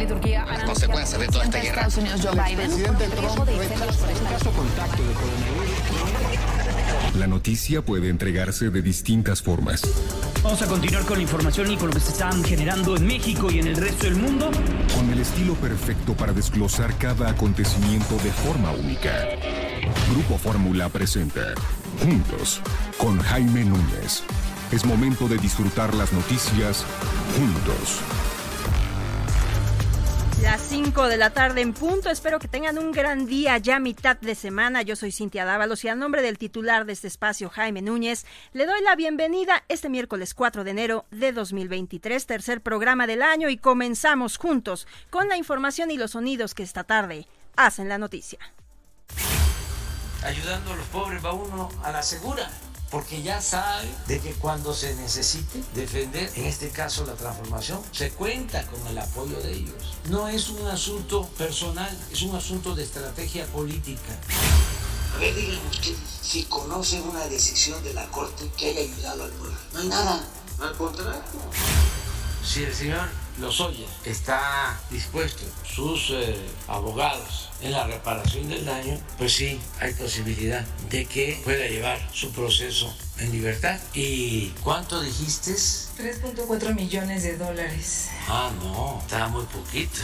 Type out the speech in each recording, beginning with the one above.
y Turquía las consecuencias de toda esta guerra. Estados Unidos Joe Biden. La noticia puede entregarse de distintas formas. Vamos a continuar con la información y con lo que se están generando en México y en el resto del mundo. Con el estilo perfecto para desglosar cada acontecimiento de forma única. Grupo Fórmula presenta Juntos con Jaime Núñez. Es momento de disfrutar las noticias juntos. Las 5 de la tarde en punto. Espero que tengan un gran día, ya mitad de semana. Yo soy Cintia Dávalos y a nombre del titular de este espacio, Jaime Núñez, le doy la bienvenida este miércoles 4 de enero de 2023, tercer programa del año, y comenzamos juntos con la información y los sonidos que esta tarde hacen la noticia. Ayudando a los pobres va uno a la segura, porque ya sabe de que cuando se necesite defender, en este caso la transformación, se cuenta con el apoyo de ellos. No es un asunto personal, es un asunto de estrategia política. A ver, díganme ustedes, si conocen una decisión de la Corte que haya ayudado al pueblo. No hay nada, al contrario. Si el señor Lozoya está dispuesto, sus abogados, en la reparación del daño, pues sí, hay posibilidad de que pueda llevar su proceso en libertad. ¿Y cuánto dijiste? 3.4 millones de dólares. Ah, no, está muy poquito.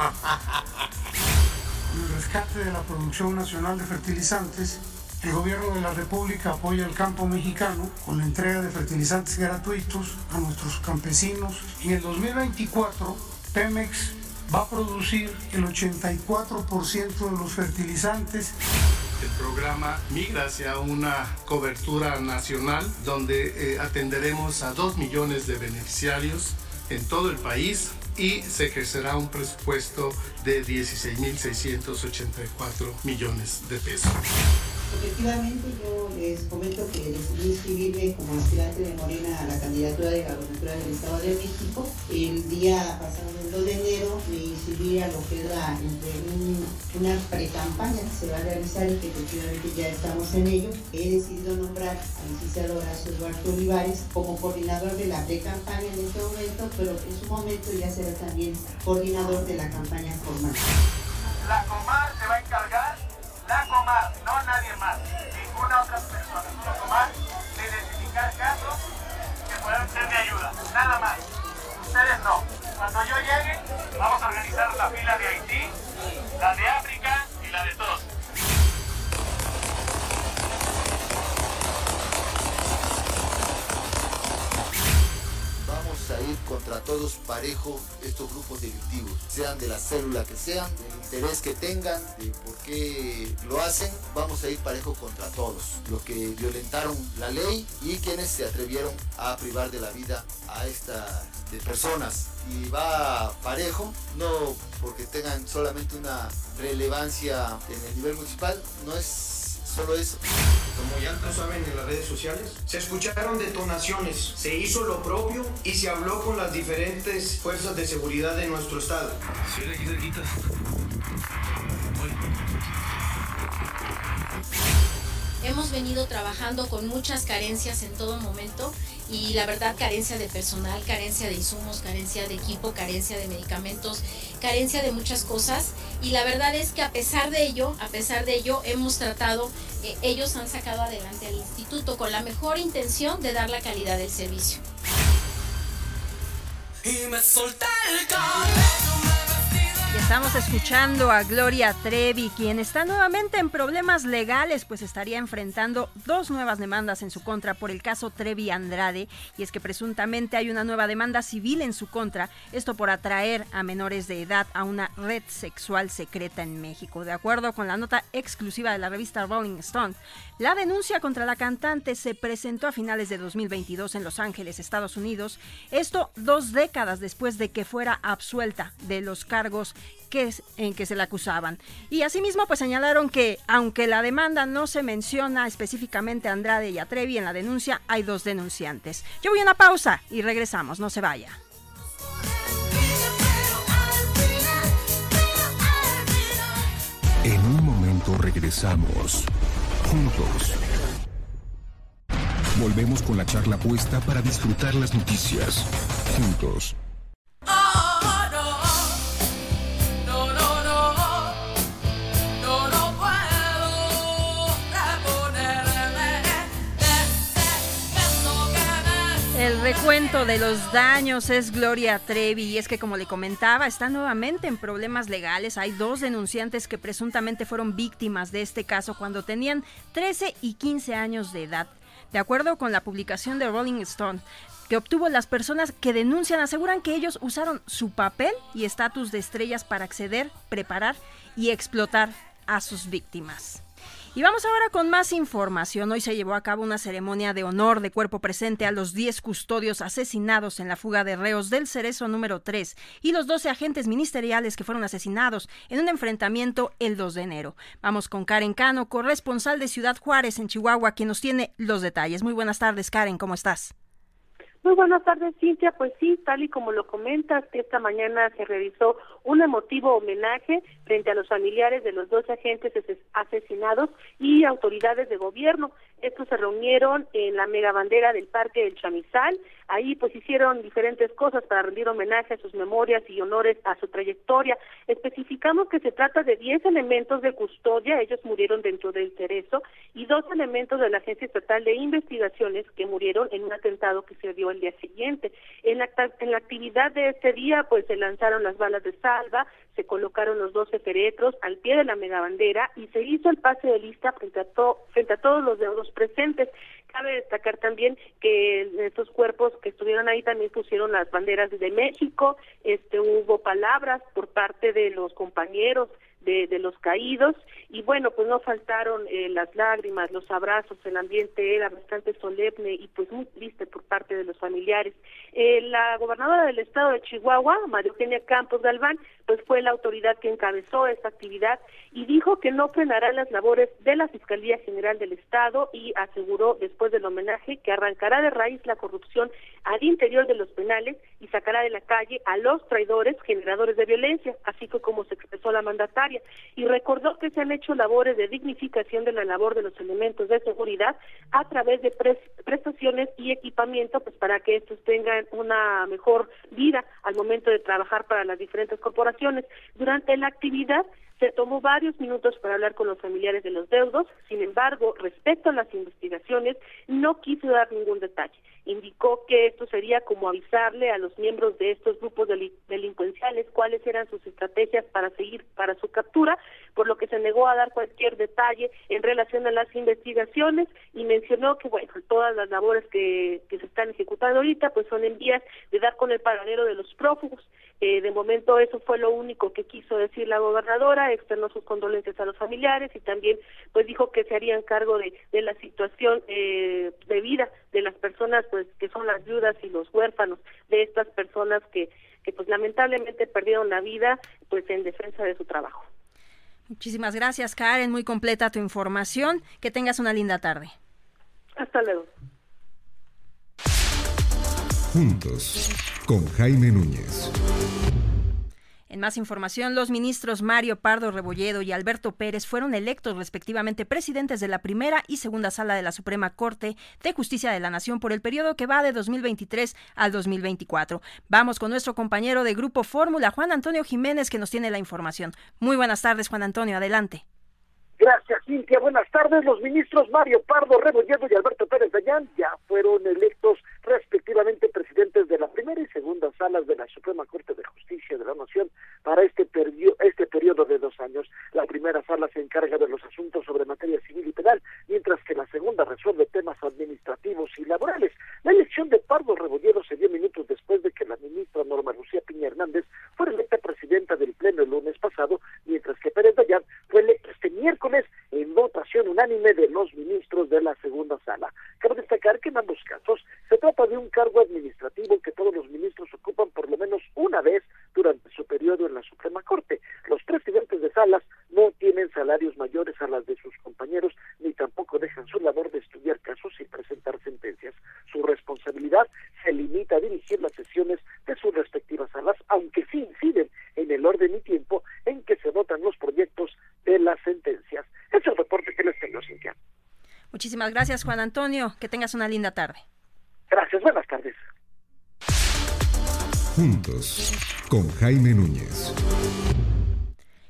Con el rescate de la producción nacional de fertilizantes, el gobierno de la República apoya al campo mexicano con la entrega de fertilizantes gratuitos a nuestros campesinos. En el 2024, Pemex va a producir el 84% de los fertilizantes. El programa migra hacia una cobertura nacional donde atenderemos a 2 millones de beneficiarios en todo el país y se ejercerá un presupuesto de 16.684 millones de pesos. Efectivamente, yo les comento que decidí inscribirme como aspirante de Morena a la candidatura de la gobernatura del Estado de México. El día pasado, el 2 de enero, me inscribí a lo que era una pre-campaña que se va a realizar y que efectivamente ya estamos en ello. He decidido nombrar al licenciado Horacio Duarte Olivares como coordinador de la pre-campaña en este momento, pero en su momento ya será también coordinador de la campaña formal. La Comar se va a encargar, la Comar, no nadie más, ninguna otra persona, la Comar, de identificar casos que puedan ser de ayuda, nada más. Ustedes no. Cuando yo llegue, vamos a organizar la fila de Haití, la de África y la de todos. Vamos a ir contra todos parejo estos grupos delictivos, sean de la célula que sean, del interés que tengan, de por qué lo hacen. Vamos a ir parejo contra todos los que violentaron la ley y quienes se atrevieron a privar de la vida a estas personas. Y va parejo, no porque tengan solamente una relevancia en el nivel municipal, no es solo eso. Como ya saben en las redes sociales, se escucharon detonaciones, se hizo lo propio y se habló con las diferentes fuerzas de seguridad de nuestro estado. Sí, aquí cerquita. Hemos venido trabajando con muchas carencias en todo momento y la verdad carencia de personal, carencia de insumos, carencia de equipo, carencia de medicamentos, carencia de muchas cosas, y la verdad es que a pesar de ello hemos tratado, ellos han sacado adelante al instituto con la mejor intención de dar la calidad del servicio. Y estamos escuchando a Gloria Trevi, quien está nuevamente en problemas legales, pues estaría enfrentando 2 nuevas demandas en su contra por el caso Trevi Andrade, y es que presuntamente hay una nueva demanda civil en su contra, esto por atraer a menores de edad a una red sexual secreta en México. De acuerdo con la nota exclusiva de la revista Rolling Stone, la denuncia contra la cantante se presentó a finales de 2022 en Los Ángeles, Estados Unidos, esto 2 décadas después de que fuera absuelta de los cargos en que se le acusaban. Y asimismo, pues señalaron que aunque la demanda no se menciona específicamente a Andrade y a Trevi en la denuncia, hay 2 denunciantes. Yo voy a una pausa y regresamos, no se vaya. En un momento regresamos, juntos. Volvemos con la charla puesta para disfrutar las noticias, juntos. recuento de los daños es Gloria Trevi, y es que, como le comentaba, está nuevamente en problemas legales. Hay 2 denunciantes que presuntamente fueron víctimas de este caso cuando tenían 13 y 15 años de edad. De acuerdo con la publicación de Rolling Stone, que obtuvo, las personas que denuncian aseguran que ellos usaron su papel y estatus de estrellas para acceder, preparar y explotar a sus víctimas. Y vamos ahora con más información. Hoy se llevó a cabo una ceremonia de honor de cuerpo presente a los 10 custodios asesinados en la fuga de reos del Cerezo número 3 y los 12 agentes ministeriales que fueron asesinados en un enfrentamiento el 2 de enero. Vamos con Karen Cano, corresponsal de Ciudad Juárez en Chihuahua, quien nos tiene los detalles. Muy buenas tardes, Karen, ¿cómo estás? Muy buenas tardes, Cintia. Pues sí, tal y como lo comentas, esta mañana se realizó un emotivo homenaje frente a los familiares de los 12 agentes asesinados y autoridades de gobierno. Estos se reunieron en la megabandera del Parque del Chamizal. Ahí pues hicieron diferentes cosas para rendir homenaje a sus memorias y honores a su trayectoria. Especificamos que se trata de 10 elementos de custodia, ellos murieron dentro del Cerezo, y 2 elementos de la Agencia Estatal de Investigaciones que murieron en un atentado que se dio el día siguiente. En la actividad de este día pues se lanzaron las balas de salva, se colocaron los 12 féretros al pie de la megabandera y se hizo el pase de lista frente a todos los deudos presentes. Cabe destacar también que estos cuerpos que estuvieron ahí también pusieron las banderas de México. Hubo palabras por parte de los compañeros de los caídos, y bueno, pues no faltaron las lágrimas, los abrazos. El ambiente era bastante solemne y pues muy triste por parte de los familiares. La gobernadora del estado de Chihuahua, María Eugenia Campos Galván, pues fue la autoridad que encabezó esta actividad y dijo que no frenará las labores de la Fiscalía General del Estado, y aseguró después del homenaje que arrancará de raíz la corrupción al interior de los penales y sacará de la calle a los traidores generadores de violencia, así que como se expresó la mandataria, y recordó que se han hecho labores de dignificación de la labor de los elementos de seguridad a través de prestaciones y equipamiento, pues para que estos tengan una mejor vida al momento de trabajar para las diferentes corporaciones. Durante la actividad se tomó varios minutos para hablar con los familiares de los deudos. Sin embargo, respecto a las investigaciones, no quiso dar ningún detalle. Indicó que esto sería como avisarle a los miembros de estos grupos delincuenciales cuáles eran sus estrategias para seguir para su captura, por lo que se negó a dar cualquier detalle en relación a las investigaciones, y mencionó que bueno, todas las labores que se están ejecutando ahorita pues son en vías de dar con el paradero de los prófugos. De momento eso fue lo único que quiso decir la gobernadora. Externó sus condolencias a los familiares y también pues dijo que se harían cargo de la situación de vida de las personas pues que son las viudas y los huérfanos de estas personas que pues lamentablemente perdieron la vida pues en defensa de su trabajo. Muchísimas gracias, Karen, muy completa tu información. Que tengas una linda tarde. Hasta luego. Juntos, con Jaime Núñez. En más información, los ministros Mario Pardo Rebolledo y Alberto Pérez fueron electos respectivamente presidentes de la primera y segunda sala de la Suprema Corte de Justicia de la Nación por el periodo que va de 2023 al 2024. Vamos con nuestro compañero de Grupo Fórmula, Juan Antonio Jiménez, que nos tiene la información. Muy buenas tardes, Juan Antonio, adelante. Gracias, Cintia. Buenas tardes. Los ministros Mario Pardo Rebolledo y Alberto Pérez Dayán ya fueron electos respectivamente presidentes de la primera y segunda salas de la Suprema Corte de Justicia de la Nación para este periodo de 2 años. La primera sala se encarga de los asuntos sobre materia civil y penal, mientras que la segunda resuelve temas administrativos y laborales. La elección de Pardo Rebolledo se dio minutos después de que la ministra Norma Lucía Piña Hernández fuera electa presidenta del Pleno el lunes pasado, mientras que Pérez Dayán fue electo este miércoles en votación unánime de los ministros de la segunda sala. Cabe destacar que en ambos casos se trata de un cargo administrativo que todos los ministros ocupan por lo menos una vez durante su periodo en la Suprema Corte. Los presidentes de salas no tienen salarios mayores a las de sus compañeros, ni tampoco dejan su labor de estudiar casos y presentar sentencias. Su responsabilidad se limita a dirigir las sesiones de sus respectivas salas, aunque sí inciden en el orden y tiempo en que se votan los proyectos de las sentencias. Ese es el reporte que les tengo, Cintia. Muchísimas gracias, Juan Antonio. Que tengas una linda tarde. Gracias, buenas tardes. Juntos, con Jaime Núñez.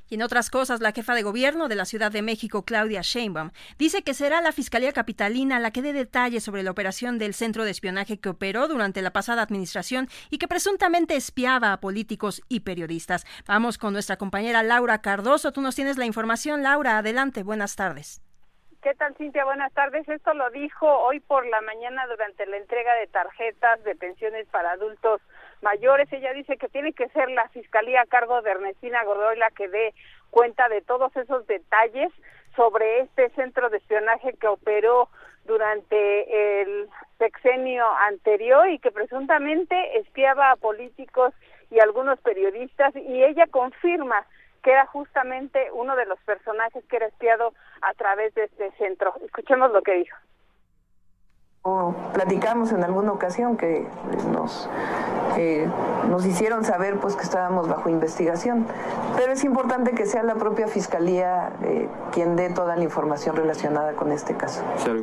Y en otras cosas, la jefa de gobierno de la Ciudad de México, Claudia Sheinbaum, dice que será la Fiscalía Capitalina la que dé detalles sobre la operación del centro de espionaje que operó durante la pasada administración y que presuntamente espiaba a políticos y periodistas. Vamos con nuestra compañera Laura Cardoso. Tú nos tienes la información, Laura. Adelante, buenas tardes. ¿Qué tal, Cintia? Buenas tardes. Esto lo dijo hoy por la mañana durante la entrega de tarjetas de pensiones para adultos mayores. Ella dice que tiene que ser la Fiscalía a cargo de Ernestina Godoy la que dé cuenta de todos esos detalles sobre este centro de espionaje que operó durante el sexenio anterior y que presuntamente espiaba a políticos y algunos periodistas, y ella confirma que era justamente uno de los personajes que era espiado a través de este centro. Escuchemos lo que dijo. Platicamos en alguna ocasión que nos hicieron saber pues que estábamos bajo investigación, pero es importante que sea la propia Fiscalía quien dé toda la información relacionada con este caso.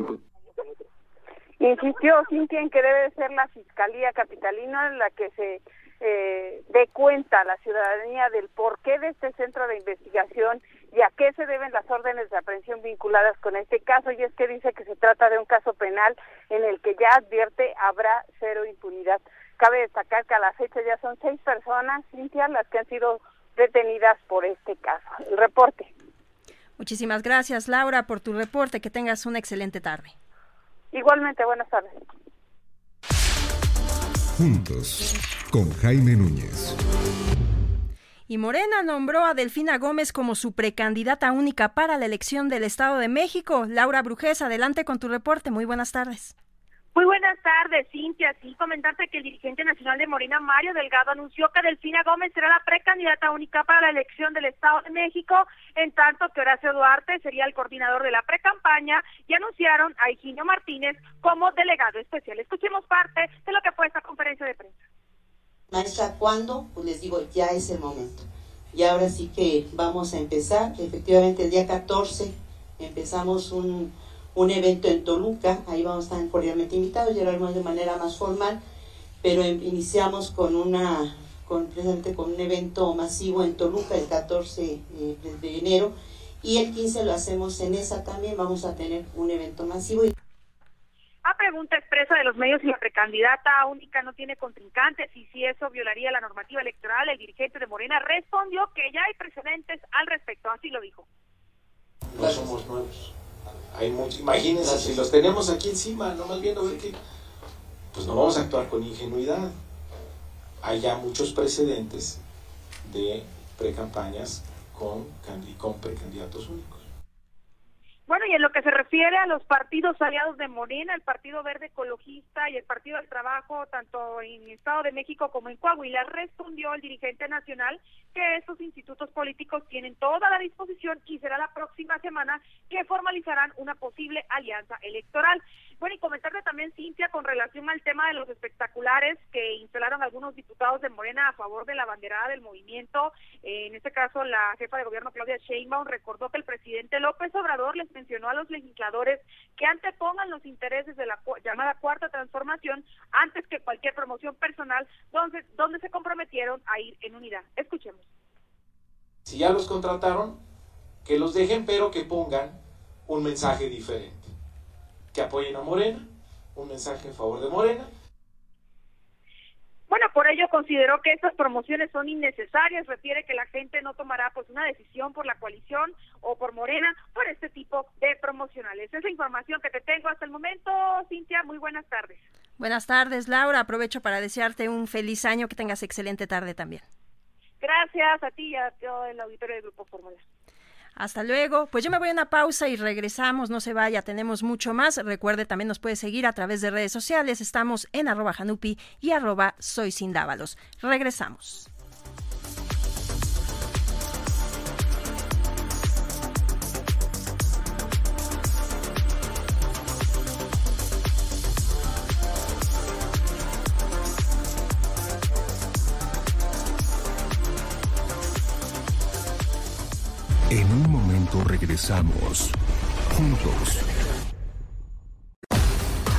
Insistió Cintia en que debe ser la Fiscalía Capitalina la que se dé cuenta a la ciudadanía del porqué de este centro de investigación y a qué se deben las órdenes de aprehensión vinculadas con este caso, y es que dice que se trata de un caso penal en el que ya advierte habrá cero impunidad. Cabe destacar que a la fecha ya son 6 personas, Cintia, las que han sido detenidas por este caso. El reporte. Muchísimas gracias, Laura, por tu reporte. Que tengas una excelente tarde. Igualmente, buenas tardes. Juntos, con Jaime Núñez. Y Morena nombró a Delfina Gómez como su precandidata única para la elección del Estado de México. Laura Brujés, adelante con tu reporte. Muy buenas tardes. Muy buenas tardes, Cintia. Sí, comentarte que el dirigente nacional de Morena, Mario Delgado, anunció que Delfina Gómez será la precandidata única para la elección del Estado de México, en tanto que Horacio Duarte sería el coordinador de la precampaña, y anunciaron a Higinio Martínez como delegado especial. Escuchemos parte de lo que fue esta conferencia de prensa. Maestra, ¿cuándo? Pues les digo, ya es el momento. Y ahora sí que vamos a empezar. Efectivamente, el día 14 empezamos un evento en Toluca. Ahí vamos a estar cordialmente invitados, ya lo haremos de manera más formal, pero iniciamos precisamente con un evento masivo en Toluca el 14 de enero, y el 15 lo hacemos en esa también. Vamos a tener un evento masivo. A pregunta expresa de los medios si la precandidata única no tiene contrincantes y si eso violaría la normativa electoral, el dirigente de Morena respondió que ya hay precedentes al respecto. Así lo dijo. No somos nuevos. Imagínense, si los tenemos aquí encima, nomás viendo ver que pues no vamos a actuar con ingenuidad. Hay ya muchos precedentes de precampañas con precandidatos únicos. Bueno, y en lo que se refiere a los partidos aliados de Morena, el Partido Verde Ecologista y el Partido del Trabajo, tanto en Estado de México como en Coahuila, respondió el dirigente nacional que estos institutos políticos tienen toda la disposición y será la próxima semana que formalizarán una posible alianza electoral. Bueno, y comentarte también, Cintia, con relación al tema de los espectaculares que instalaron algunos diputados de Morena a favor de la banderada del movimiento. En este caso, la jefa de gobierno, Claudia Sheinbaum, recordó que el presidente López Obrador les mencionó a los legisladores que antepongan los intereses de la llamada Cuarta Transformación antes que cualquier promoción personal, donde se comprometieron a ir en unidad. Escuchemos. Si ya los contrataron, que los dejen, pero que pongan un mensaje diferente. Que apoyen a Morena, un mensaje en favor de Morena. Bueno, por ello consideró que estas promociones son innecesarias. Refiere que la gente no tomará pues una decisión por la coalición o por Morena por este tipo de promocionales. Esa es la información que te tengo hasta el momento, Cintia. Muy buenas tardes. Buenas tardes, Laura. Aprovecho para desearte un feliz año, que tengas excelente tarde también. Gracias a ti y a todo el auditorio del Grupo Fórmula. Hasta luego. Pues yo me voy a una pausa y regresamos. No se vaya, tenemos mucho más. Recuerde, también nos puede seguir a través de redes sociales. Estamos en @Janupi y @SoySinDávalos. Regresamos. En un momento regresamos. Juntos.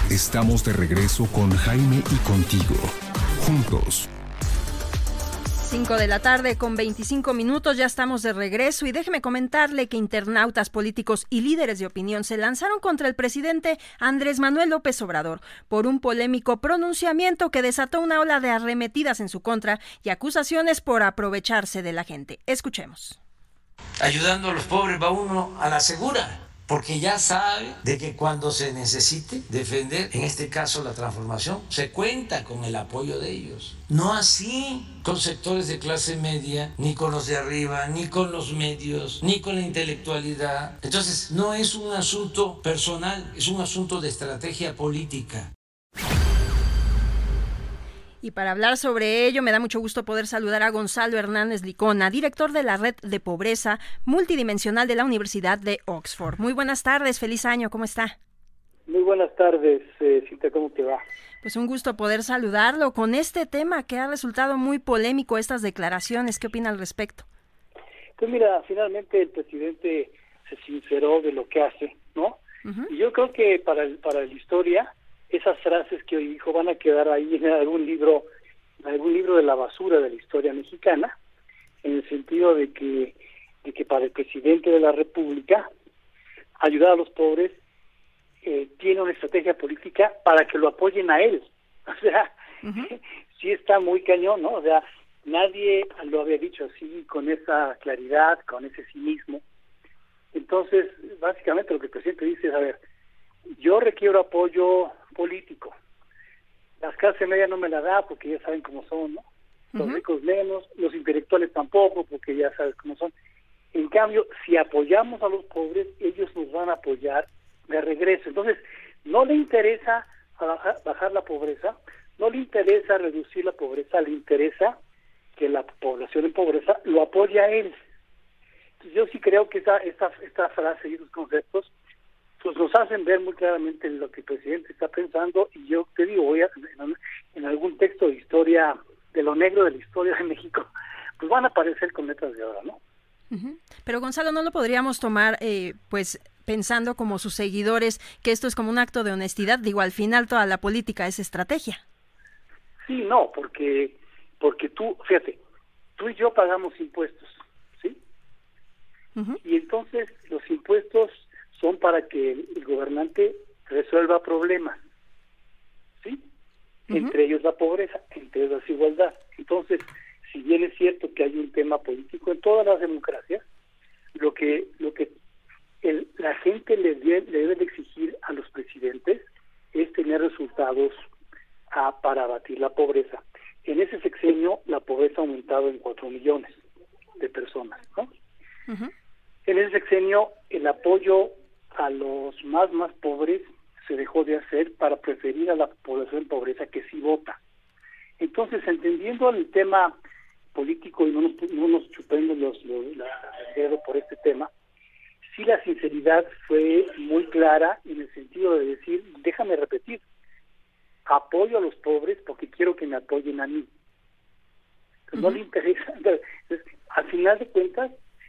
Estamos de regreso con Jaime y contigo. Juntos. 5 de la tarde con 25 minutos, ya estamos de regreso y déjeme comentarle que internautas, políticos y líderes de opinión se lanzaron contra el presidente Andrés Manuel López Obrador por un polémico pronunciamiento que desató una ola de arremetidas en su contra y acusaciones por aprovecharse de la gente. Escuchemos. Ayudando a los pobres va uno a la segura, porque ya sabe de que cuando se necesite defender, en este caso la transformación, se cuenta con el apoyo de ellos. No así con sectores de clase media, ni con los de arriba, ni con los medios, ni con la intelectualidad. Entonces, no es un asunto personal, es un asunto de estrategia política. Y para hablar sobre ello, me da mucho gusto poder saludar a Gonzalo Hernández Licona, director de la Red de Pobreza Multidimensional de la Universidad de Oxford. Muy buenas tardes, feliz año, ¿cómo está? Muy buenas tardes, Cintia, ¿cómo te va? Pues un gusto poder saludarlo con este tema que ha resultado muy polémico, estas declaraciones. ¿Qué opina al respecto? Pues mira, finalmente el presidente se sinceró de lo que hace, ¿no? Uh-huh. Y yo creo que para la historia, esas frases que hoy dijo van a quedar ahí en algún libro de la basura de la historia mexicana, en el sentido de que para el presidente de la República ayudar a los pobres tiene una estrategia política para que lo apoyen a él. O sea, uh-huh. Sí está muy cañón, ¿no? O sea, nadie lo había dicho así, con esa claridad, con ese cinismo. Entonces, básicamente lo que el presidente dice es, a ver, yo requiero apoyo político. Las clases medias no me la da porque ya saben cómo son, ¿no? Los uh-huh. ricos menos, los intelectuales tampoco porque ya saben cómo son. En cambio, si apoyamos a los pobres, ellos nos van a apoyar de regreso. Entonces, no le interesa bajar la pobreza, no le interesa reducir la pobreza, le interesa que la población en pobreza lo apoye a él. Entonces, yo sí creo que esta frase y esos conceptos pues nos hacen ver muy claramente lo que el presidente está pensando, y yo te digo, en algún texto de historia, de lo negro de la historia de México, pues van a aparecer con letras de oro, ¿no? Uh-huh. Pero Gonzalo, ¿no lo podríamos tomar, pues, pensando como sus seguidores, que esto es como un acto de honestidad? Digo, al final toda la política es estrategia. Sí, no, porque tú, fíjate, tú y yo pagamos impuestos, ¿sí? Uh-huh. Y entonces los impuestos son para que el gobernante resuelva problemas, ¿sí? Uh-huh. Entre ellos la pobreza, entre ellos la desigualdad. Entonces, si bien es cierto que hay un tema político en todas las democracias, lo que la gente le debe de exigir a los presidentes es tener resultados para abatir la pobreza. En ese sexenio la pobreza ha aumentado en 4 millones de personas, ¿no? Uh-huh. En ese sexenio el apoyo a los más pobres se dejó de hacer para preferir a la población en pobreza que sí vota. Entonces, entendiendo el tema político y no nos chupemos el dedo por este tema, sí la sinceridad fue muy clara en el sentido de decir, déjame repetir, apoyo a los pobres porque quiero que me apoyen a mí. Entonces, no le interesa. Entonces, al final de cuentas,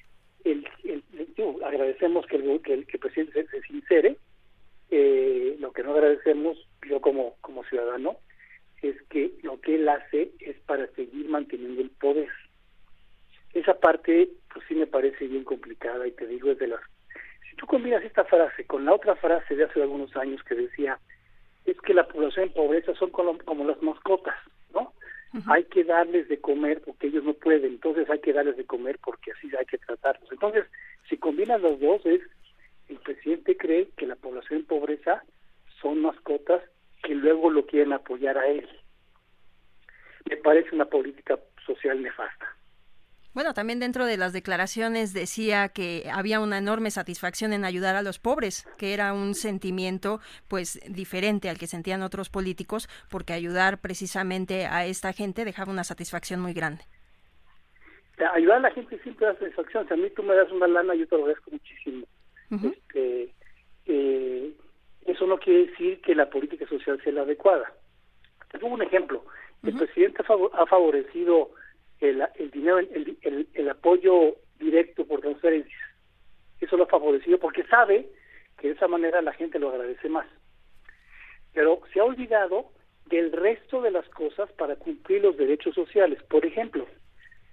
agradecemos que el presidente se sincere. Lo que no agradecemos, yo como ciudadano, es que lo que él hace es para seguir manteniendo el poder. Esa parte, pues sí me parece bien complicada, y te digo, si tú combinas esta frase con la otra frase de hace algunos años que decía, es que la población en pobreza son como las mascotas, ¿no? Uh-huh. Hay que darles de comer porque ellos no pueden, entonces hay que darles de comer porque así hay que tratarlos. Entonces, si combinas las dos, el presidente cree que la población en pobreza son mascotas que luego lo quieren apoyar a él. Me parece una política social nefasta. Bueno, también dentro de las declaraciones decía que había una enorme satisfacción en ayudar a los pobres, que era un sentimiento pues diferente al que sentían otros políticos, porque ayudar precisamente a esta gente dejaba una satisfacción muy grande. Ayudar a la gente siempre da satisfacción. Si a mí tú me das una lana, yo te lo agradezco muchísimo. Uh-huh. Eso no quiere decir que la política social sea la adecuada. Te pongo un ejemplo. Uh-huh. El presidente ha favorecido el dinero, el apoyo directo por transferencias. Eso lo ha favorecido porque sabe que de esa manera la gente lo agradece más. Pero se ha olvidado del resto de las cosas para cumplir los derechos sociales. Por ejemplo,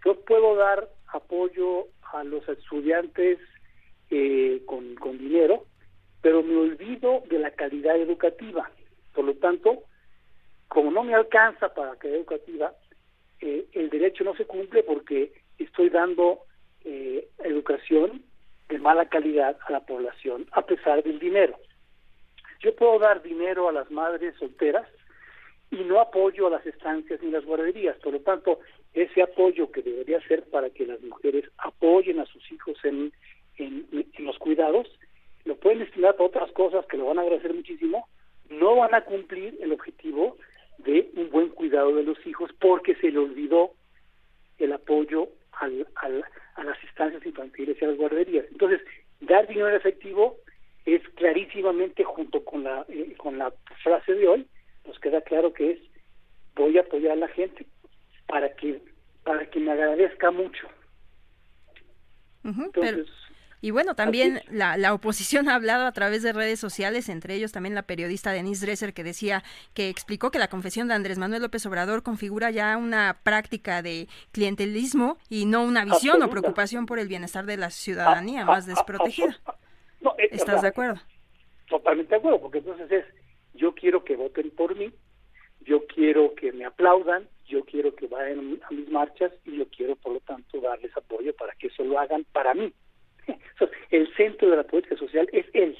Yo puedo dar apoyo a los estudiantes con dinero, pero me olvido de la calidad educativa. Por lo tanto, como no me alcanza para la calidad educativa, el derecho no se cumple porque estoy dando educación de mala calidad a la población a pesar del dinero. Yo puedo dar dinero a las madres solteras y no apoyo a las estancias ni las guarderías. Por lo tanto, ese apoyo que debería ser para que las mujeres apoyen a sus hijos en los cuidados, lo pueden destinar para otras cosas que lo van a agradecer muchísimo. No van a cumplir el objetivo de un buen cuidado de los hijos porque se le olvidó el apoyo a las instancias infantiles y a las guarderías. Entonces, dar dinero en efectivo es clarísimamente, junto con la frase de hoy, nos queda claro que es: voy a apoyar a la gente para que me agradezca mucho. Entonces, y bueno, también la oposición ha hablado a través de redes sociales, entre ellos también la periodista Denise Dresser, que explicó que la confesión de Andrés Manuel López Obrador configura ya una práctica de clientelismo y no una visión o preocupación por el bienestar de la ciudadanía más desprotegida. No, ¿estás de acuerdo? Totalmente de acuerdo, porque entonces yo quiero que voten por mí, yo quiero que me aplaudan, yo quiero que vayan a mis marchas y yo quiero, por lo tanto, darles apoyo para que eso lo hagan para mí. El centro de la política social es él.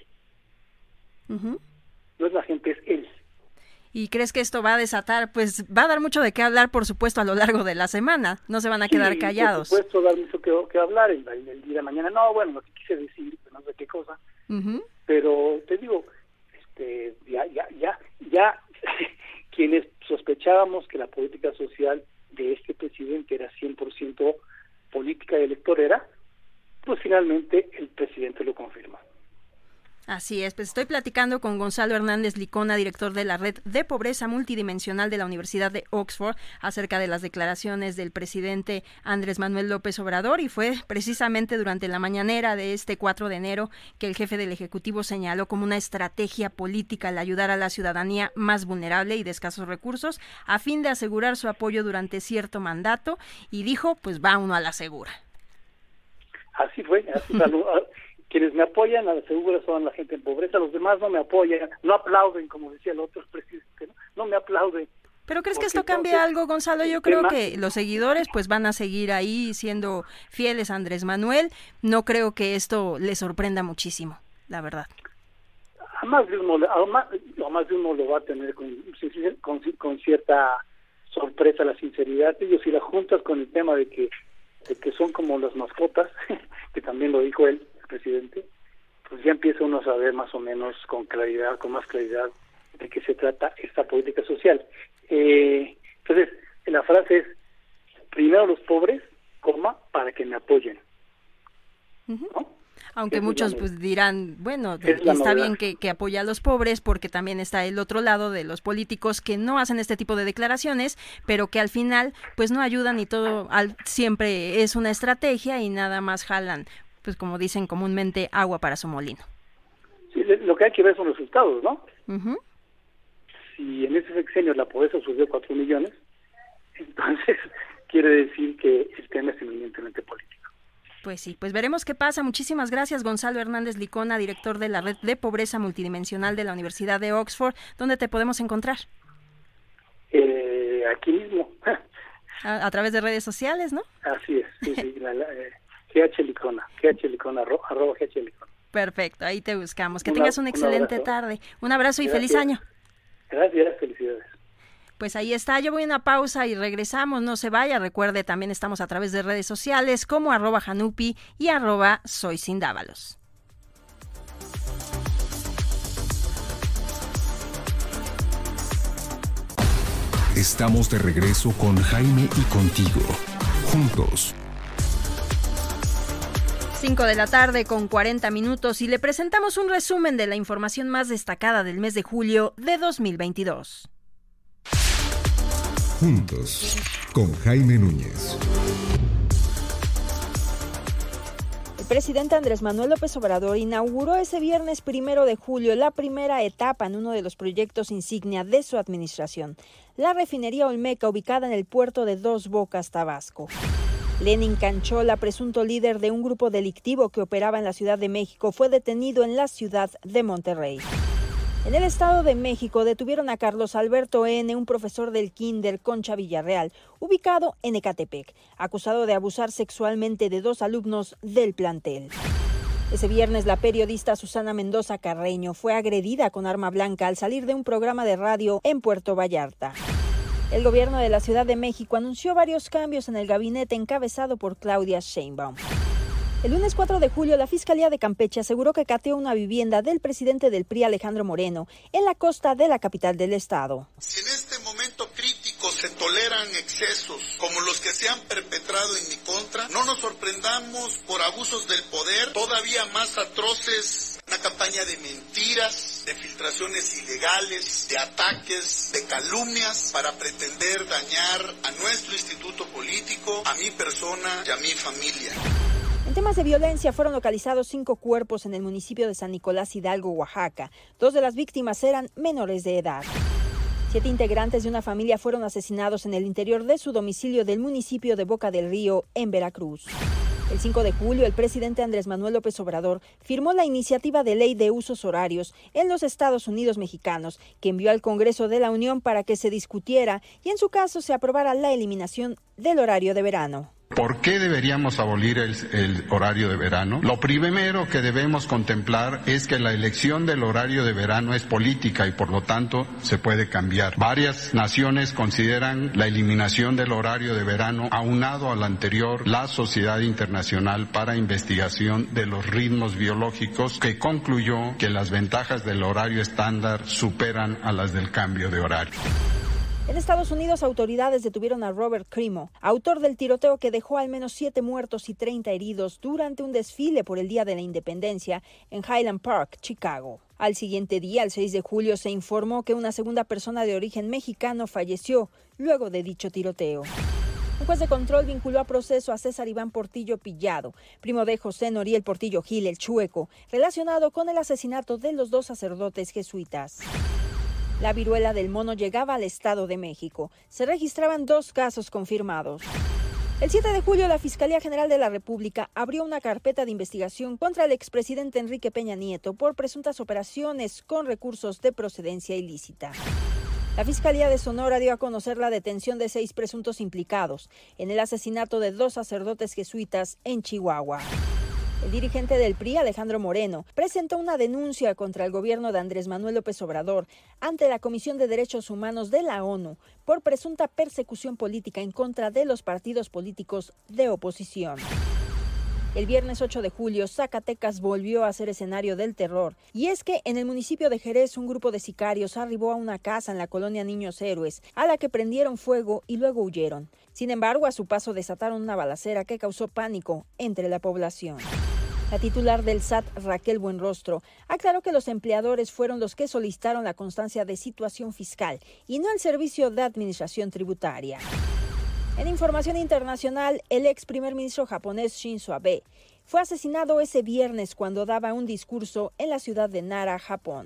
No es la gente, es él. ¿Y crees que esto va a desatar? Pues va a dar mucho de qué hablar, por supuesto, a lo largo de la semana. No se van a quedar callados. Por supuesto, dar mucho que hablar el día de mañana. No, bueno, lo que quise decir, no sé qué cosa. Pero te digo, ya quienes sospechábamos que la política social de este presidente era 100% política y electorera, pues finalmente el presidente lo confirma. Así es, pues estoy platicando con Gonzalo Hernández Licona, director de la Red de Pobreza Multidimensional de la Universidad de Oxford, acerca de las declaraciones del presidente Andrés Manuel López Obrador, y fue precisamente durante la mañanera de este 4 de enero que el jefe del Ejecutivo señaló como una estrategia política el ayudar a la ciudadanía más vulnerable y de escasos recursos a fin de asegurar su apoyo durante cierto mandato, y dijo, pues va uno a la segura. Así fue, quienes me apoyan a la segura son la gente en pobreza, los demás no me apoyan, no aplauden, como decía el otro presidente, no me aplauden. ¿Pero crees que esto cambie algo, Gonzalo? Yo creo que los seguidores pues van a seguir ahí siendo fieles a Andrés Manuel. No creo que esto le sorprenda muchísimo, la verdad. A más de uno lo va a tener con cierta sorpresa la sinceridad. Ellos, si la juntas con el tema de que son como las mascotas, que también lo dijo él, el presidente, pues ya empieza uno a saber más o menos con más claridad de qué se trata esta política social. Entonces, la frase es: primero los pobres, para que me apoyen. ¿No? Aunque muchos pues dirán, bueno, está bien que apoya a los pobres, porque también está el otro lado de los políticos que no hacen este tipo de declaraciones, pero que al final pues no ayudan, y todo siempre es una estrategia y nada más jalan, pues como dicen comúnmente, agua para su molino. Sí, lo que hay que ver son los resultados, ¿no? Si en ese sexenio la pobreza subió 4 millones, entonces quiere decir que el tema es eminentemente político. Pues sí, pues veremos qué pasa. Muchísimas gracias, Gonzalo Hernández Licona, director de la Red de Pobreza Multidimensional de la Universidad de Oxford. ¿Dónde te podemos encontrar? Aquí mismo. A través de redes sociales, ¿no? Así es, sí, GH Licona, arroba GH Licona. Perfecto, ahí te buscamos. Que tengas una excelente tarde. Un abrazo y feliz año. Gracias, felicidades. Pues ahí está, yo voy a una pausa y regresamos, no se vaya. Recuerde, también estamos a través de redes sociales como @Janupi y @SoySinDávalos. Estamos de regreso con Jaime y contigo, juntos. 5 de la tarde con 40 minutos y le presentamos un resumen de la información más destacada del mes de julio de 2022. Juntos, con Jaime Núñez. El presidente Andrés Manuel López Obrador inauguró ese viernes 1 de julio la primera etapa en uno de los proyectos insignia de su administración, la refinería Olmeca, ubicada en el puerto de Dos Bocas, Tabasco. Lenin Canchola, presunto líder de un grupo delictivo que operaba en la Ciudad de México, fue detenido en la ciudad de Monterrey. En el Estado de México detuvieron a Carlos Alberto N., un profesor del Kinder Concha Villarreal, ubicado en Ecatepec, acusado de abusar sexualmente de 2 alumnos del plantel. Ese viernes, la periodista Susana Mendoza Carreño fue agredida con arma blanca al salir de un programa de radio en Puerto Vallarta. El gobierno de la Ciudad de México anunció varios cambios en el gabinete encabezado por Claudia Sheinbaum. El lunes 4 de julio, la Fiscalía de Campeche aseguró que cateó una vivienda del presidente del PRI, Alejandro Moreno, en la costa de la capital del estado. Si en este momento crítico se toleran excesos como los que se han perpetrado en mi contra, no nos sorprendamos por abusos del poder todavía más atroces, una campaña de mentiras, de filtraciones ilegales, de ataques, de calumnias para pretender dañar a nuestro instituto político, a mi persona y a mi familia. En temas de violencia, fueron localizados 5 cuerpos en el municipio de San Nicolás Hidalgo, Oaxaca. 2 de las víctimas eran menores de edad. 7 integrantes de una familia fueron asesinados en el interior de su domicilio del municipio de Boca del Río, en Veracruz. El 5 de julio, el presidente Andrés Manuel López Obrador firmó la iniciativa de ley de usos horarios en los Estados Unidos mexicanos, que envió al Congreso de la Unión para que se discutiera y en su caso se aprobara la eliminación del horario de verano. ¿Por qué deberíamos abolir el horario de verano? Lo primero que debemos contemplar es que la elección del horario de verano es política y por lo tanto se puede cambiar. Varias naciones consideran la eliminación del horario de verano, aunado al anterior, la Sociedad Internacional para Investigación de los Ritmos Biológicos, que concluyó que las ventajas del horario estándar superan a las del cambio de horario. En Estados Unidos, autoridades detuvieron a Robert Crimo, autor del tiroteo que dejó al menos 7 muertos y 30 heridos durante un desfile por el Día de la Independencia en Highland Park, Chicago. Al siguiente día, el 6 de julio, se informó que una segunda persona de origen mexicano falleció luego de dicho tiroteo. Un juez de control vinculó a proceso a César Iván Portillo Pillado, primo de José Noriel Portillo Gil, el Chueco, relacionado con el asesinato de los 2 sacerdotes jesuitas. La viruela del mono llegaba al Estado de México. Se registraban 2 casos confirmados. El 7 de julio, la Fiscalía General de la República abrió una carpeta de investigación contra el expresidente Enrique Peña Nieto por presuntas operaciones con recursos de procedencia ilícita. La Fiscalía de Sonora dio a conocer la detención de 6 presuntos implicados en el asesinato de 2 sacerdotes jesuitas en Chihuahua. El dirigente del PRI, Alejandro Moreno, presentó una denuncia contra el gobierno de Andrés Manuel López Obrador ante la Comisión de Derechos Humanos de la ONU por presunta persecución política en contra de los partidos políticos de oposición. El viernes 8 de julio, Zacatecas volvió a ser escenario del terror. Y es que en el municipio de Jerez, un grupo de sicarios arribó a una casa en la colonia Niños Héroes, a la que prendieron fuego y luego huyeron. Sin embargo, a su paso desataron una balacera que causó pánico entre la población. La titular del SAT, Raquel Buenrostro, aclaró que los empleadores fueron los que solicitaron la constancia de situación fiscal y no el Servicio de Administración Tributaria. En información internacional, el ex primer ministro japonés Shinzo Abe fue asesinado ese viernes cuando daba un discurso en la ciudad de Nara, Japón.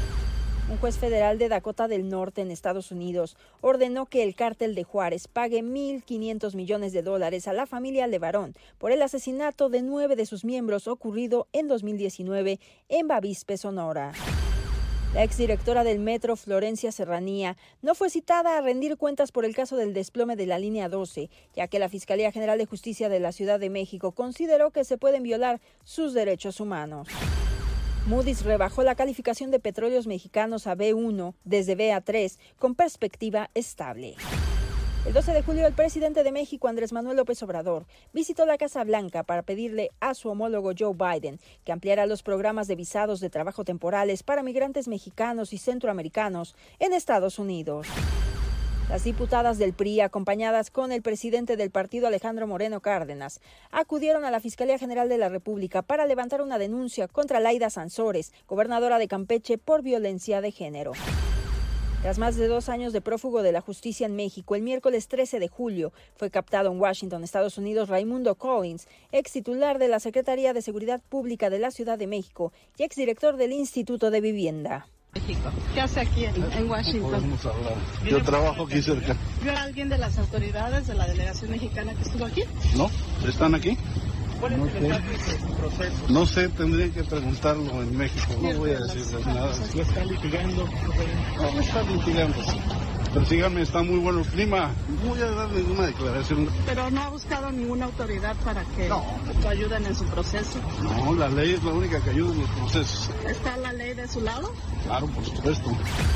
Un juez federal de Dakota del Norte, en Estados Unidos, ordenó que el cártel de Juárez pague $1.500 millones a la familia Levarón por el asesinato de 9 de sus miembros ocurrido en 2019 en Bavispe, Sonora. La exdirectora del Metro, Florencia Serranía, no fue citada a rendir cuentas por el caso del desplome de la línea 12, ya que la Fiscalía General de Justicia de la Ciudad de México consideró que se pueden violar sus derechos humanos. Moody's rebajó la calificación de petróleos mexicanos a B1 desde BA3 con perspectiva estable. El 12 de julio, el presidente de México, Andrés Manuel López Obrador, visitó la Casa Blanca para pedirle a su homólogo Joe Biden que ampliara los programas de visados de trabajo temporales para migrantes mexicanos y centroamericanos en Estados Unidos. Las diputadas del PRI, acompañadas con el presidente del partido Alejandro Moreno Cárdenas, acudieron a la Fiscalía General de la República para levantar una denuncia contra Laida Sansores, gobernadora de Campeche, por violencia de género. Tras más de 2 años de prófugo de la justicia en México, el miércoles 13 de julio fue captado en Washington, Estados Unidos, Raimundo Collins, ex titular de la Secretaría de Seguridad Pública de la Ciudad de México y exdirector del Instituto de Vivienda. México. ¿Qué hace aquí en Washington? Podemos hablar. Yo trabajo aquí cerca. ¿Vio a alguien de las autoridades de la delegación mexicana que estuvo aquí? No, ¿están aquí? ¿Cuál es el estatus de su proceso? No sé, tendría que preguntarlo en México. No voy a decirles nada. ¿Lo está litigando? No, no está litigando, sí. Pero síganme, está muy bueno el clima. No voy a dar ninguna declaración. Pero no ha buscado ninguna autoridad para que lo ayuden en su proceso. No, la ley es la única que ayuda en los procesos. ¿Está la ley de su lado? Claro, por supuesto.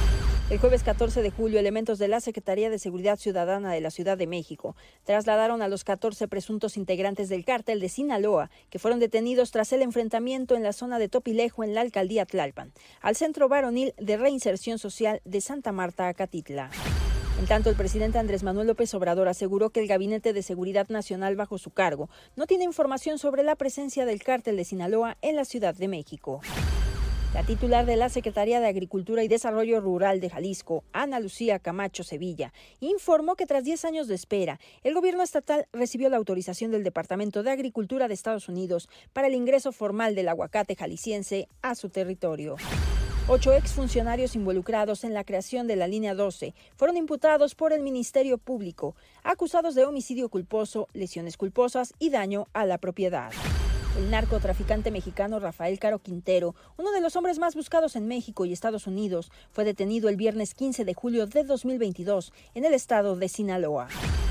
El jueves 14 de julio, elementos de la Secretaría de Seguridad Ciudadana de la Ciudad de México trasladaron a los 14 presuntos integrantes del cártel de Sinaloa, que fueron detenidos tras el enfrentamiento en la zona de Topilejo, en la alcaldía Tlalpan, al Centro Varonil de Reinserción Social de Santa Marta, Acatitla. En tanto, el presidente Andrés Manuel López Obrador aseguró que el Gabinete de Seguridad Nacional bajo su cargo no tiene información sobre la presencia del cártel de Sinaloa en la Ciudad de México. La titular de la Secretaría de Agricultura y Desarrollo Rural de Jalisco, Ana Lucía Camacho Sevilla, informó que tras 10 años de espera, el gobierno estatal recibió la autorización del Departamento de Agricultura de Estados Unidos para el ingreso formal del aguacate jalisciense a su territorio. 8 exfuncionarios involucrados en la creación de la Línea 12 fueron imputados por el Ministerio Público, acusados de homicidio culposo, lesiones culposas y daño a la propiedad. El narcotraficante mexicano Rafael Caro Quintero, uno de los hombres más buscados en México y Estados Unidos, fue detenido el viernes 15 de julio de 2022 en el estado de Sinaloa.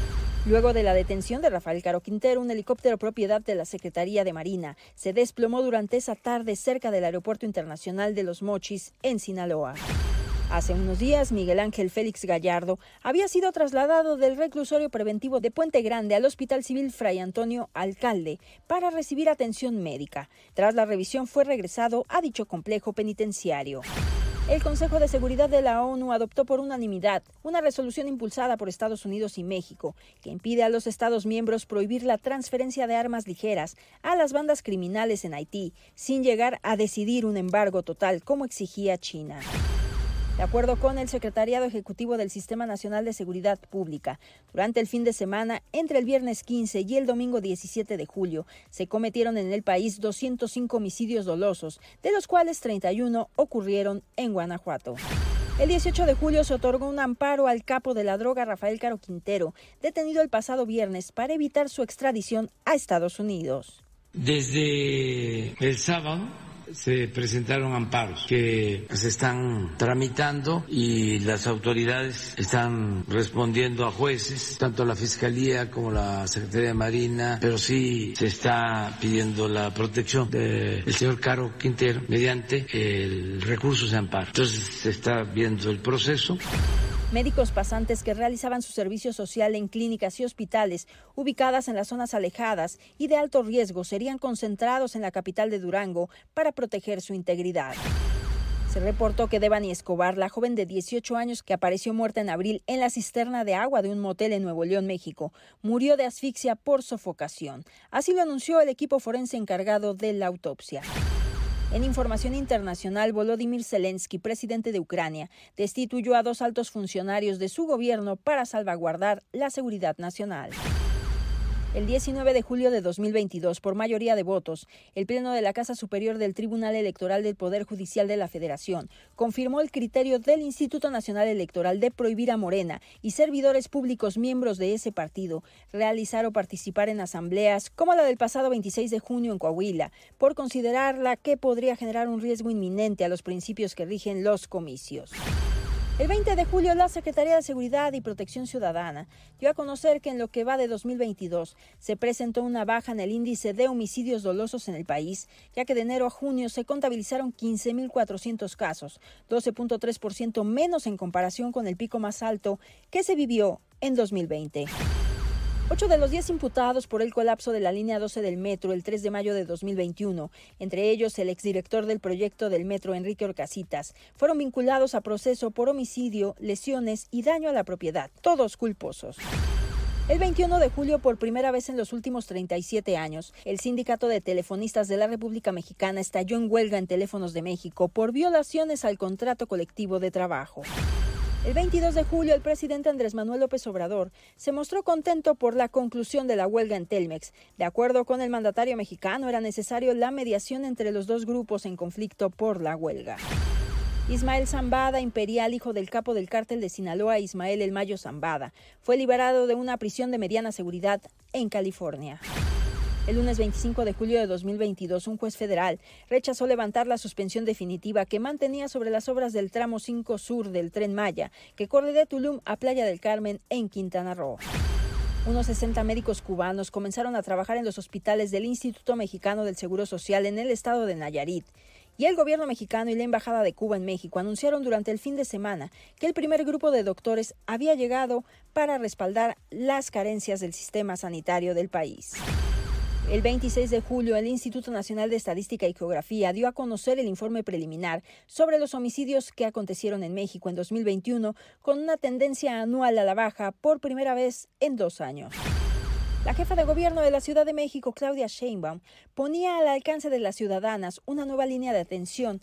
Luego de la detención de Rafael Caro Quintero, un helicóptero propiedad de la Secretaría de Marina se desplomó durante esa tarde cerca del Aeropuerto Internacional de Los Mochis, en Sinaloa. Hace unos días, Miguel Ángel Félix Gallardo había sido trasladado del reclusorio preventivo de Puente Grande al Hospital Civil Fray Antonio Alcalde para recibir atención médica. Tras la revisión, fue regresado a dicho complejo penitenciario. El Consejo de Seguridad de la ONU adoptó por unanimidad una resolución impulsada por Estados Unidos y México que impide a los Estados miembros prohibir la transferencia de armas ligeras a las bandas criminales en Haití, sin llegar a decidir un embargo total como exigía China. De acuerdo con el Secretariado Ejecutivo del Sistema Nacional de Seguridad Pública, durante el fin de semana, entre el viernes 15 y el domingo 17 de julio, se cometieron en el país 205 homicidios dolosos, de los cuales 31 ocurrieron en Guanajuato. El 18 de julio se otorgó un amparo al capo de la droga Rafael Caro Quintero, detenido el pasado viernes para evitar su extradición a Estados Unidos. Desde el sábado se presentaron amparos que se están tramitando y las autoridades están respondiendo a jueces, tanto la Fiscalía como la Secretaría de Marina, pero sí se está pidiendo la protección del señor Caro Quintero mediante el recurso de amparo. Entonces se está viendo el proceso. Médicos pasantes que realizaban su servicio social en clínicas y hospitales ubicadas en las zonas alejadas y de alto riesgo serían concentrados en la capital de Durango para proteger su integridad. Se reportó que Devani Escobar, la joven de 18 años que apareció muerta en abril en la cisterna de agua de un motel en Nuevo León, México, murió de asfixia por sofocación. Así lo anunció el equipo forense encargado de la autopsia. En información internacional, Volodymyr Zelensky, presidente de Ucrania, destituyó a 2 altos funcionarios de su gobierno para salvaguardar la seguridad nacional. El 19 de julio de 2022, por mayoría de votos, el Pleno de la Casa Superior del Tribunal Electoral del Poder Judicial de la Federación confirmó el criterio del Instituto Nacional Electoral de prohibir a Morena y servidores públicos miembros de ese partido realizar o participar en asambleas como la del pasado 26 de junio en Coahuila, por considerarla que podría generar un riesgo inminente a los principios que rigen los comicios. El 20 de julio, la Secretaría de Seguridad y Protección Ciudadana dio a conocer que en lo que va de 2022 se presentó una baja en el índice de homicidios dolosos en el país, ya que de enero a junio se contabilizaron 15.400 casos, 12.3% menos en comparación con el pico más alto que se vivió en 2020. 8 de los 10 imputados por el colapso de la línea 12 del metro el 3 de mayo de 2021, entre ellos el exdirector del proyecto del metro Enrique Orcasitas, fueron vinculados a proceso por homicidio, lesiones y daño a la propiedad, todos culposos. El 21 de julio, por primera vez en los últimos 37 años, el Sindicato de Telefonistas de la República Mexicana estalló en huelga en Teléfonos de México por violaciones al contrato colectivo de trabajo. El 22 de julio, el presidente Andrés Manuel López Obrador se mostró contento por la conclusión de la huelga en Telmex. De acuerdo con el mandatario mexicano, era necesario la mediación entre los dos grupos en conflicto por la huelga. Ismael Zambada Imperial, hijo del capo del cártel de Sinaloa, Ismael El Mayo Zambada, fue liberado de una prisión de mediana seguridad en California. El lunes 25 de julio de 2022, un juez federal rechazó levantar la suspensión definitiva que mantenía sobre las obras del tramo 5 Sur del Tren Maya, que corre de Tulum a Playa del Carmen en Quintana Roo. Unos 60 médicos cubanos comenzaron a trabajar en los hospitales del Instituto Mexicano del Seguro Social en el estado de Nayarit. Y el gobierno mexicano y la Embajada de Cuba en México anunciaron durante el fin de semana que el primer grupo de doctores había llegado para respaldar las carencias del sistema sanitario del país. El 26 de julio, el Instituto Nacional de Estadística y Geografía dio a conocer el informe preliminar sobre los homicidios que acontecieron en México en 2021, con una tendencia anual a la baja por primera vez en 2 años. La jefa de gobierno de la Ciudad de México, Claudia Sheinbaum, ponía al alcance de las ciudadanas una nueva línea de atención,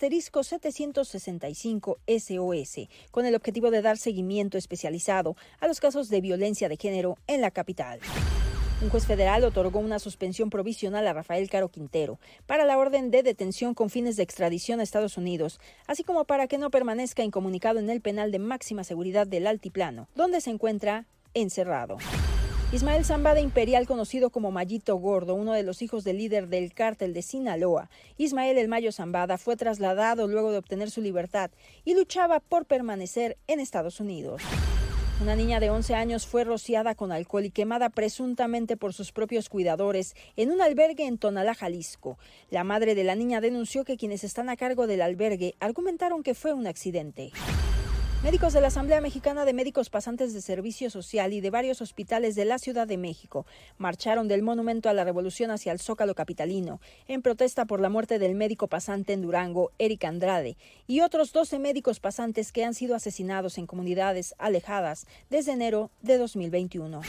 *765 SOS, con el objetivo de dar seguimiento especializado a los casos de violencia de género en la capital. Un juez federal otorgó una suspensión provisional a Rafael Caro Quintero para la orden de detención con fines de extradición a Estados Unidos, así como para que no permanezca incomunicado en el penal de máxima seguridad del Altiplano, donde se encuentra encerrado. Ismael Zambada Imperial, conocido como Mayito Gordo, uno de los hijos del líder del cártel de Sinaloa, Ismael El Mayo Zambada, fue trasladado luego de obtener su libertad y luchaba por permanecer en Estados Unidos. Una niña de 11 años fue rociada con alcohol y quemada presuntamente por sus propios cuidadores en un albergue en Tonalá, Jalisco. La madre de la niña denunció que quienes están a cargo del albergue argumentaron que fue un accidente. Médicos de la Asamblea Mexicana de Médicos Pasantes de Servicio Social y de varios hospitales de la Ciudad de México marcharon del Monumento a la Revolución hacia el Zócalo capitalino en protesta por la muerte del médico pasante en Durango, Eric Andrade, y otros 12 médicos pasantes que han sido asesinados en comunidades alejadas desde enero de 2021.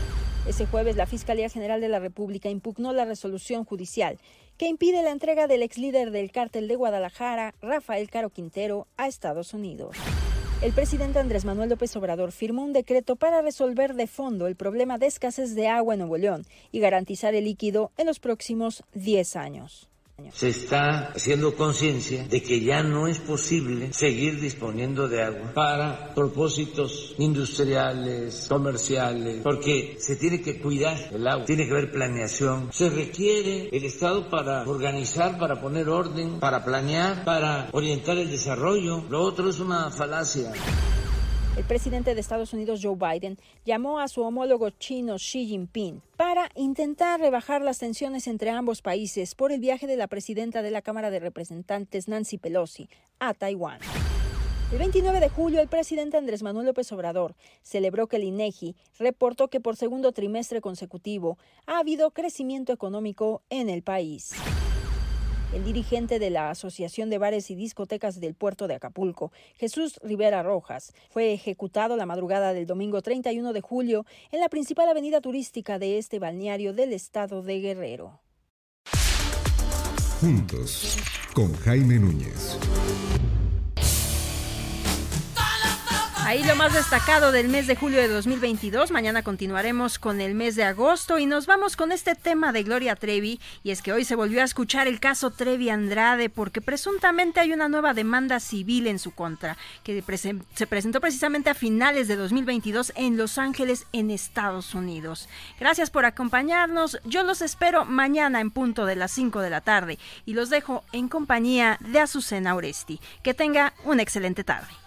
Ese jueves, la Fiscalía General de la República impugnó la resolución judicial que impide la entrega del exlíder del cártel de Guadalajara, Rafael Caro Quintero, a Estados Unidos. El presidente Andrés Manuel López Obrador firmó un decreto para resolver de fondo el problema de escasez de agua en Nuevo León y garantizar el líquido en los próximos 10 años. Se está haciendo conciencia de que ya no es posible seguir disponiendo de agua para propósitos industriales, comerciales, porque se tiene que cuidar el agua, tiene que haber planeación. Se requiere el Estado para organizar, para poner orden, para planear, para orientar el desarrollo. Lo otro es una falacia. El presidente de Estados Unidos, Joe Biden, llamó a su homólogo chino Xi Jinping para intentar rebajar las tensiones entre ambos países por el viaje de la presidenta de la Cámara de Representantes, Nancy Pelosi, a Taiwán. El 29 de julio, el presidente Andrés Manuel López Obrador celebró que el INEGI reportó que por segundo trimestre consecutivo ha habido crecimiento económico en el país. El dirigente de la Asociación de Bares y Discotecas del Puerto de Acapulco, Jesús Rivera Rojas, fue ejecutado la madrugada del domingo 31 de julio en la principal avenida turística de este balneario del estado de Guerrero. Juntos, con Jaime Núñez. Ahí lo más destacado del mes de julio de 2022. Mañana continuaremos con el mes de agosto y nos vamos con este tema de Gloria Trevi. Y es que hoy se volvió a escuchar el caso Trevi Andrade porque presuntamente hay una nueva demanda civil en su contra que se presentó precisamente a finales de 2022 en Los Ángeles, en Estados Unidos. Gracias por acompañarnos. Yo los espero mañana en punto de las 5 de la tarde y los dejo en compañía de Azucena Oresti. Que tenga una excelente tarde.